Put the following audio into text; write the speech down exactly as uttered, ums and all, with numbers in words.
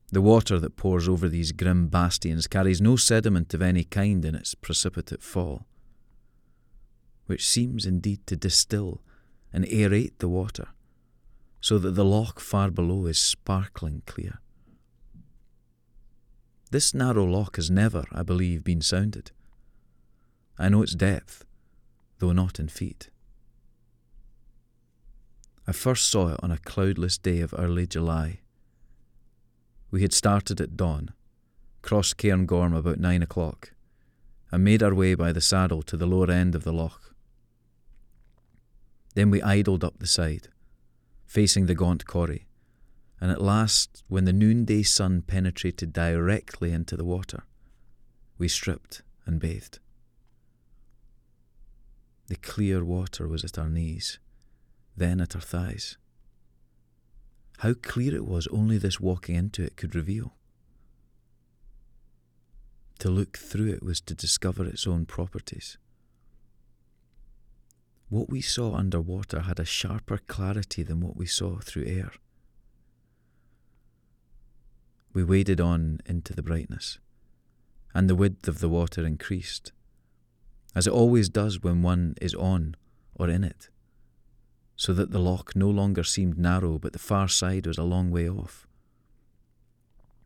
The water that pours over these grim bastions carries no sediment of any kind in its precipitate fall, which seems indeed to distill and aerate the water, so that the loch far below is sparkling clear. This narrow loch has never, I believe, been sounded. I know its depth, though not in feet. I first saw it on a cloudless day of early July. We had started at dawn, crossed Cairngorm about nine o'clock, and made our way by the saddle to the lower end of the loch. Then we idled up the side, facing the gaunt corrie, and at last, when the noonday sun penetrated directly into the water, we stripped and bathed. The clear water was at our knees, then at our thighs. How clear it was only this walking into it could reveal. To look through it was to discover its own properties. What we saw under water had a sharper clarity than what we saw through air. We waded on into the brightness, and the width of the water increased, as it always does when one is on or in it, so that the loch no longer seemed narrow, but the far side was a long way off.